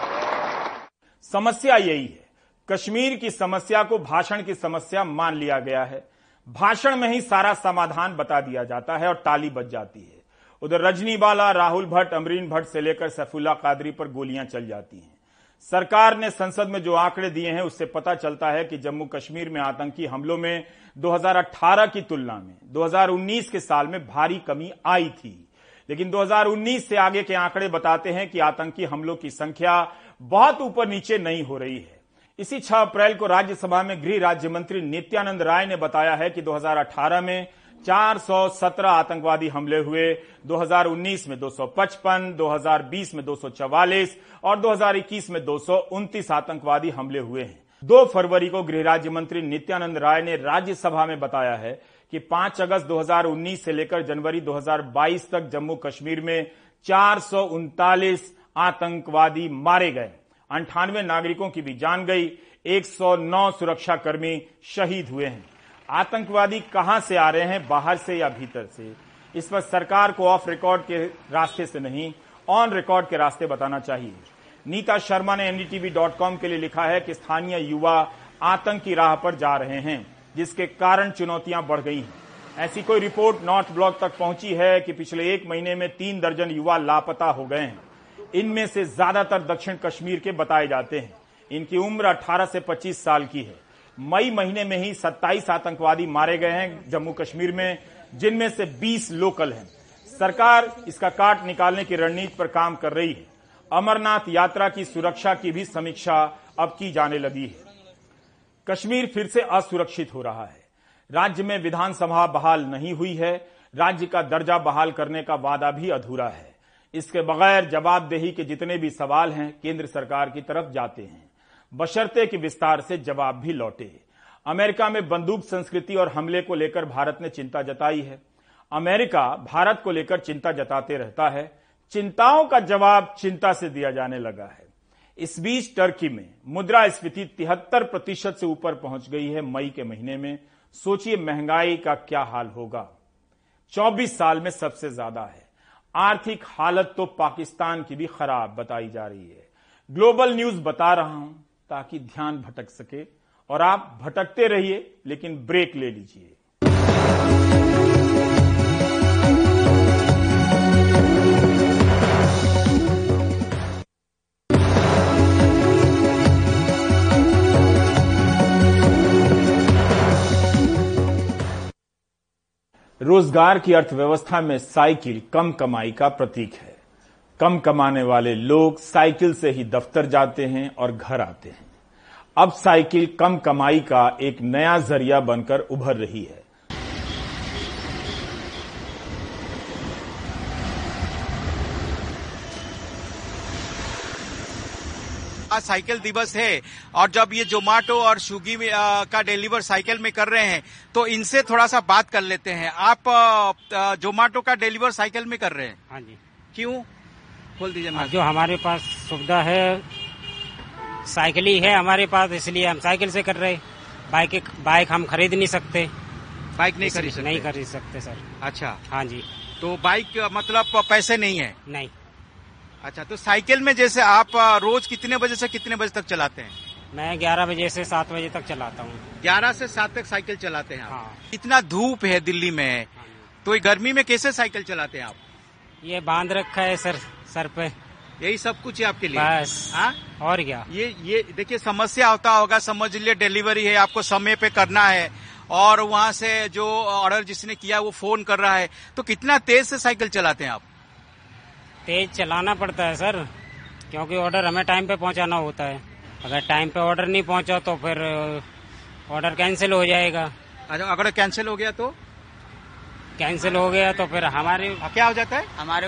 समस्या यही है, कश्मीर की समस्या को भाषण की समस्या मान लिया गया है। भाषण में ही सारा समाधान बता दिया जाता है और ताली बज जाती है। उधर रजनी बाला, राहुल भट्ट, अमरीन भट्ट से लेकर सैफुल्ला कादरी पर गोलियां चल जाती हैं। सरकार ने संसद में जो आंकड़े दिए हैं उससे पता चलता है कि जम्मू कश्मीर में आतंकी हमलों में 2018 की तुलना में 2019 के साल में भारी कमी आई थी। लेकिन 2019 से आगे के आंकड़े बताते हैं कि आतंकी हमलों की संख्या बहुत ऊपर नीचे नहीं हो रही है। इसी 6 अप्रैल को राज्यसभा में गृह राज्य मंत्री नित्यानंद राय ने बताया है कि 2018 में 417 आतंकवादी हमले हुए, 2019 में 255, 2020 में 244 और 2021 में 229 आतंकवादी हमले हुए हैं। 2 फरवरी को गृह राज्य मंत्री नित्यानंद राय ने राज्यसभा में बताया है कि 5 अगस्त 2019 से लेकर जनवरी 2022 तक जम्मू कश्मीर में 439 आतंकवादी मारे गए, 98 नागरिकों की भी जान गई, 109 सुरक्षाकर्मी शहीद हुए हैं। आतंकवादी कहां से आ रहे हैं, बाहर से या भीतर से? इस पर सरकार को ऑफ रिकॉर्ड के रास्ते से नहीं, ऑन रिकॉर्ड के रास्ते बताना चाहिए। नीता शर्मा ने ndtv.com के लिए लिखा है कि स्थानीय युवा आतंक की राह पर जा रहे हैं, जिसके कारण चुनौतियां बढ़ गई हैं। ऐसी कोई रिपोर्ट नॉर्थ ब्लॉक तक पहुंची है कि पिछले 1 महीने में 3 दर्जन युवा लापता हो गए हैं। इनमें से ज्यादातर दक्षिण कश्मीर के बताए जाते हैं। इनकी उम्र 18 से 25 साल की है। मई महीने में ही 27 आतंकवादी मारे गए हैं जम्मू कश्मीर में, जिनमें से 20 लोकल हैं। सरकार इसका काट निकालने की रणनीति पर काम कर रही है। अमरनाथ यात्रा की सुरक्षा की भी समीक्षा अब की जाने लगी है। कश्मीर फिर से असुरक्षित हो रहा है। राज्य में विधानसभा बहाल नहीं हुई है। राज्य का दर्जा बहाल करने का वादा भी अधूरा है। इसके बगैर जवाबदेही के जितने भी सवाल हैं केंद्र सरकार की तरफ जाते हैं, बशर्ते कि विस्तार से जवाब भी लौटे। अमेरिका में बंदूक संस्कृति और हमले को लेकर भारत ने चिंता जताई है। अमेरिका भारत को लेकर चिंता जताते रहता है। चिंताओं का जवाब चिंता से दिया जाने लगा है। इस बीच टर्की में मुद्रास्फीति 73% से ऊपर पहुंच गई है मई के महीने में। सोचिए महंगाई का क्या हाल होगा। 24 साल में सबसे ज्यादा है। आर्थिक हालत तो पाकिस्तान की भी खराब बताई जा रही है। ग्लोबल न्यूज बता रहा हूं ताकि ध्यान भटक सके, और आप भटकते रहिए लेकिन ब्रेक ले लीजिए। रोजगार की अर्थव्यवस्था में साइकिल कम कमाई का प्रतीक है। कम कमाने वाले लोग साइकिल से ही दफ्तर जाते हैं और घर आते हैं। अब साइकिल कम कमाई का एक नया जरिया बनकर उभर रही है। आज साइकिल दिवस है और जब ये जोमेटो और स्विगी का डिलीवर साइकिल में कर रहे हैं तो इनसे थोड़ा सा बात कर लेते हैं। आप जोमेटो का डिलीवर साइकिल में कर रहे हैं? हाँ जी। क्यों? खोल दीजिए। जो हमारे पास सुविधा है साइकिल ही है हमारे पास, इसलिए हम साइकिल से कर रहे हैं। बाइक हम खरीद नहीं सकते। बाइक नहीं खरीद सकते सर। अच्छा। हाँ जी। तो बाइक मतलब पैसे नहीं है? नहीं। अच्छा, तो साइकिल में जैसे आप रोज कितने बजे से कितने बजे तक चलाते हैं? मैं 11 बजे से 7 बजे तक चलाता हूँ। 11 से 7 तक साइकिल चलाते हैं आप? हाँ। इतना धूप है दिल्ली में, तो ये गर्मी में कैसे साइकिल चलाते हैं आप? ये बांध रखा है सर पे। यही सब कुछ है आपके लिए? बस। हाँ? और क्या। ये देखिए समस्या होता होगा, समझ लीजिए डिलीवरी है, आपको समय पे करना है और वहाँ से जो ऑर्डर जिसने किया वो फोन कर रहा है, तो कितना तेज से साइकिल चलाते हैं आप? तेज चलाना पड़ता है सर, क्योंकि ऑर्डर हमें टाइम पे पहुंचाना होता है। अगर टाइम पे ऑर्डर नहीं पहुंचा तो फिर ऑर्डर कैंसिल हो जाएगा। अच्छा, अगर कैंसिल हो गया तो? कैंसिल हो गया तो फिर हमारे क्या हो जाता है? हमारे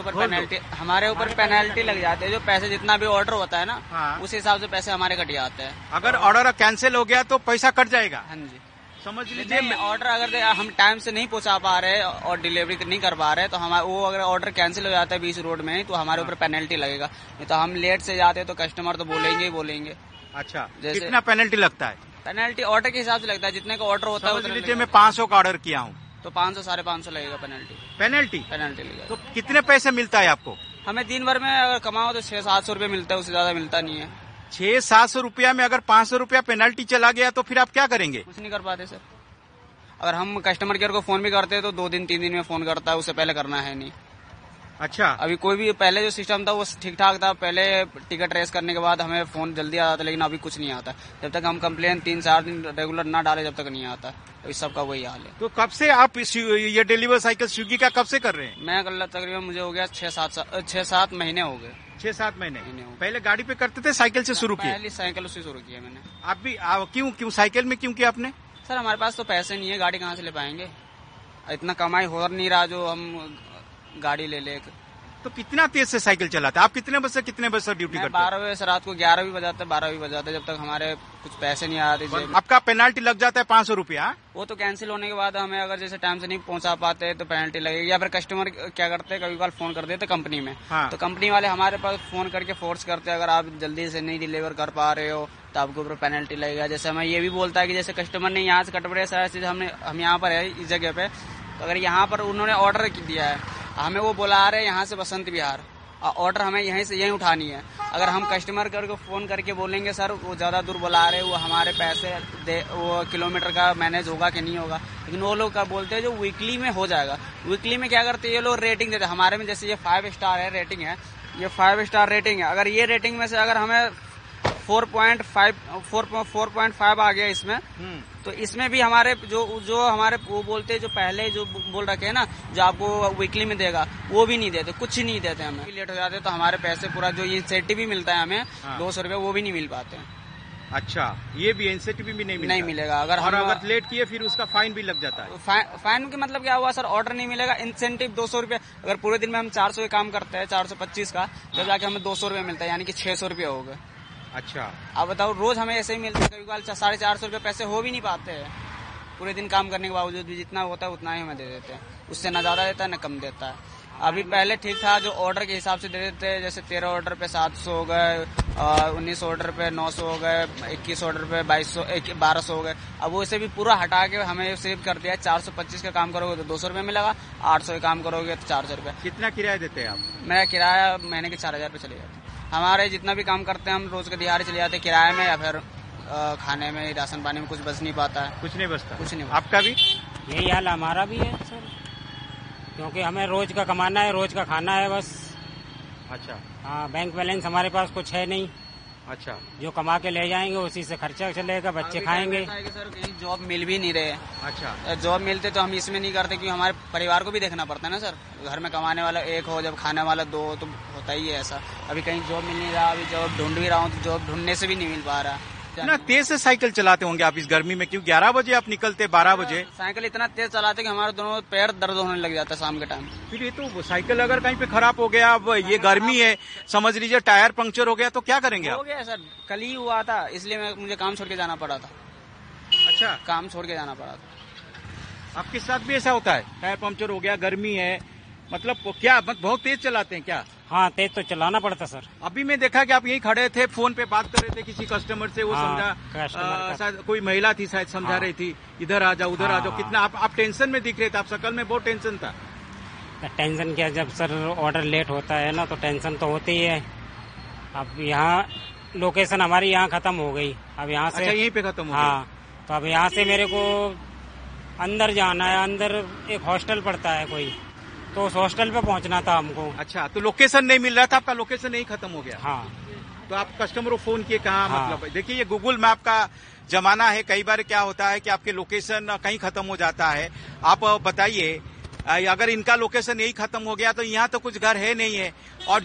ऊपर पेनल्टी लग जाती है। जो पैसे जितना भी ऑर्डर होता है ना, हाँ। उस हिसाब से पैसे हमारे कट जाते हैं। अगर ऑर्डर कैंसिल हो गया तो पैसा कट जाएगा? हाँ जी। समझ लीजिए ऑर्डर अगर हम टाइम से नहीं पहुंचा पा रहे और डिलीवरी नहीं कर पा रहे तो हमारा वो अगर ऑर्डर कैंसिल हो जाता है बीच रोड में तो हमारे ऊपर पेनल्टी लगेगा। नहीं तो हम लेट से जाते तो कस्टमर तो बोलेंगे। अच्छा, कितना पेनल्टी लगता है? पेनल्टी ऑर्डर के हिसाब से लगता है, जितने का ऑर्डर होता है। समझ लीजिए मैं 500 का ऑर्डर किया हूँ तो 500 550 लगेगा पेनल्टी लगेगा। तो कितने पैसे मिलता है आपको? हमें दिन भर में अगर कमाओ तो 600-700 रुपये मिलता है, उससे ज्यादा मिलता नहीं है। 600-700 रुपया में अगर 500 रुपया पेनल्टी चला गया तो फिर आप क्या करेंगे? कुछ नहीं कर पाते सर। अगर हम कस्टमर केयर को फोन भी करते हैं तो 2 दिन 3 दिन में फोन करता है, उससे पहले करना है नहीं। अच्छा। अभी कोई भी पहले जो सिस्टम था वो ठीक ठाक था, पहले टिकट रेस करने के बाद हमें फोन जल्दी आ जाता, लेकिन अभी कुछ नहीं आता। जब तक हम कंप्लेन 3-4 दिन रेगुलर ना डाले जब तक नहीं आता। तो इस सब का वही हाल है। तो कब से आप ये डिलीवर साइकिल स्विगी का कब से कर रहे हैं? मैं कल तकरीबन मुझे हो गया 6-7 महीने हो गए। 6-7 महीने। पहले गाड़ी पे करते थे, साइकिल से शुरू किया? पहले साइकिल से शुरू किया मैंने। आप भी क्यों साइकिल में क्यों किया आपने? सर हमारे पास तो पैसे नहीं है, गाड़ी कहाँ से ले पाएंगे, इतना कमाई हो नहीं रहा जो हम गाड़ी ले ले। तो कितना तेज से साइकिल चलाते हैं आप? कितने बजे से कितने बजे से ड्यूटी करते हैं? 12 बजे से रात को 11 भी बजाते, 12 भी बजाते, जब तक हमारे कुछ पैसे नहीं आते। आपका पेनल्टी लग जाता है 500 रुपया? वो तो कैंसिल होने के बाद हमें अगर जैसे टाइम से नहीं पहुंचा पाते तो पेनल्टी लगेगी। या फिर कस्टमर क्या करते हैं, कभी बार फोन कर देते कंपनी में। हाँ। तो कंपनी वाले हमारे पास फोन करके फोर्स करते हैं, अगर आप जल्दी से नहीं डिलीवर कर पा रहे हो तो आपके ऊपर पेनल्टी लगेगा। जैसे हमें ये भी बोलता है कि जैसे कस्टमर ने यहाँ से कटवड़े सारा चीज हम यहाँ पर है इस जगह पे, तो अगर यहाँ पर उन्होंने ऑर्डर दिया है, हमें वो बुला रहे हैं यहाँ से बसंत विहार, ऑर्डर हमें यहीं से यहीं उठानी है। अगर हम कस्टमर को फोन करके बोलेंगे सर वो ज्यादा दूर बुला रहे, वो हमारे पैसे वो किलोमीटर का मैनेज होगा कि नहीं होगा, लेकिन वो लोग क्या बोलते हैं जो वीकली में हो जाएगा। वीकली में क्या करते हैं ये लोग, रेटिंग देते हैं। हमारे में जैसे ये 5 स्टार है रेटिंग है, ये 5 स्टार रेटिंग है। अगर ये रेटिंग में से अगर हमें 4.5 आ गया इसमें तो इसमें भी हमारे जो हमारे वो बोलते जो पहले जो बोल रखे हैं ना, जो आपको वीकली में देगा, वो भी नहीं देते, कुछ नहीं देते हमें। लेट हो जाते तो हमारे पैसे पूरा जो इंसेंटिव भी मिलता है हमें 200 रुपये, वो भी नहीं मिल पाते हैं। अच्छा, ये भी इंसेंटिव भी नहीं मिलेगा। अगर लेट किए फिर उसका फाइन भी लग जाता है। फाइन के मतलब क्या हुआ सर, ऑर्डर नहीं मिलेगा, इंसेंटिव 200 रुपये। अगर पूरे दिन में हम 400 काम करते हैं, 425 का, जब जाके हमें 200 रुपये मिलता है, यानी कि 600 रुपये हो गए। अच्छा, अब बताओ, रोज हमें ऐसे ही मिलता है, कभी कभी 450 रुपये पैसे हो भी नहीं पाते हैं। पूरे दिन काम करने के बावजूद भी जितना होता है उतना ही हमें दे देते हैं, उससे न ज्यादा देता है न कम देता है। अभी पहले ठीक था, जो ऑर्डर के हिसाब से दे देते हैं, जैसे 13 ऑर्डर पे 700 हो गए, 19 ऑर्डर पे 900 हो गए, 21 ऑर्डर पे 1200 हो गए। अब वो इसे भी पूरा हटा के हमें सेव कर दिया है। 425 का काम करोगे तो 200 रुपये मिलेगा, 800 का काम करोगे तो 400 रुपये। कितना किराया देते हैं आप? मेरा किराया महीने के 4000 रुपये चले जाते हैं। हमारे जितना भी काम करते हैं हम रोज के दिहाड़ी चले जाते हैं किराए में, या फिर खाने में, राशन पानी में कुछ बच नहीं पाता है। कुछ नहीं बचता? कुछ नहीं। आपका भी यही हाल हमारा भी है सर, क्योंकि हमें रोज का कमाना है, रोज का खाना है बस। अच्छा। हाँ, बैंक बैलेंस हमारे पास कुछ है नहीं। अच्छा, जो कमा के ले जाएंगे उसी से खर्चा चलेगा, बच्चे खाएंगे। सर कहीं जॉब मिल भी नहीं रहे। अच्छा, जॉब मिलते तो हम इसमें नहीं करते, क्योंकि हमारे परिवार को भी देखना पड़ता है ना सर। घर में कमाने वाला एक हो, जब खाने वाला 2 हो, तो होता ही है ऐसा। अभी कहीं जॉब मिल नहीं रहा, अभी जॉब ढूंढ भी रहा हूँ तो जॉब ढूंढने से भी नहीं मिल पा रहा। इतना तेज से साइकिल चलाते होंगे आप इस गर्मी में, क्यों 11 बजे आप निकलते, 12 बजे साइकिल इतना तेज चलाते कि हमारे दोनों पैर दर्द होने लग जाता है शाम के टाइम। फिर ये तो साइकिल अगर कहीं पे खराब हो गया, अब ये गर्मी है, समझ लीजिए टायर पंक्चर हो गया, तो क्या करेंगे आप? हो गया सर, कल ही हुआ था, इसलिए मुझे काम छोड़ के जाना पड़ा था। अच्छा, काम छोड़ के जाना पड़ा था। आपके साथ भी ऐसा होता है? टायर पंक्चर हो गया, गर्मी है, मतलब क्या बहुत तेज चलाते हैं क्या? हाँ, तेज तो चलाना पड़ता सर। अभी मैं देखा कि आप यहीं खड़े थे, फोन पे बात कर रहे थे किसी कस्टमर से, वो समझा कोई महिला थी शायद, समझा रही थी इधर आ जाओ उधर आ जाओ। कितना आप टेंशन में दिख रहे थे, आप शकल में बहुत टेंशन था। टेंशन क्या, जब सर ऑर्डर लेट होता है ना तो टेंशन तो होती ही है। अब यहाँ लोकेशन हमारी यहाँ खत्म हो गई, अब यहाँ से यहीं पे खत्म हो गई। हाँ, तो अब यहाँ से मेरे को अंदर जाना है, अंदर एक हॉस्टल पड़ता है कोई, तो उस हॉस्टल पे पहुंचना था हमको। अच्छा, तो लोकेशन नहीं मिल रहा था, आपका लोकेशन नहीं खत्म हो गया? हाँ। तो आप कस्टमर को फोन किए कहाँ? हाँ। मतलब देखिए, ये गूगल मैप का जमाना है, कई बार क्या होता है कि आपके लोकेशन कहीं खत्म हो जाता है। आप बताइए, अगर इनका लोकेशन यही खत्म हो गया तो यहाँ तो कुछ घर है नहीं है, और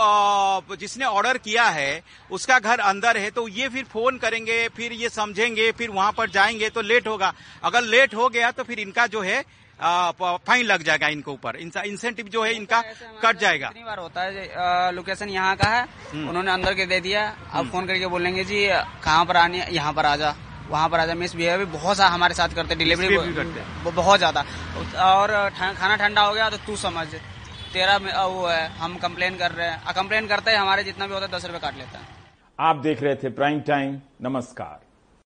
जो जिसने ऑर्डर किया है उसका घर अंदर है, तो ये फिर फोन करेंगे, फिर ये समझेंगे, फिर वहां पर जाएंगे तो लेट होगा। अगर लेट हो गया तो फिर इनका जो है फाइन लग जाएगा, इनके ऊपर इंसेंटिव जो है इनका कट जाएगा। कितनी बार होता है, लोकेशन यहाँ का है, उन्होंने अंदर के दे दिया, अब फोन करके बोलेंगे जी कहाँ पर आनी है, यहाँ पर आ जा, वहाँ पर आ जा। मिस बिहेवियर भी बहुत सा हमारे साथ करते, डिलीवरी भी करते हैं बहुत ज्यादा। और खाना ठंडा हो गया तो तू समझ, तेरा वो है, हम कंप्लेन कर रहे हैं, कंप्लेन करते हैं, हमारे जितना भी होता है 10 रुपए काट लेता है। आप देख रहे थे प्राइम टाइम। नमस्कार।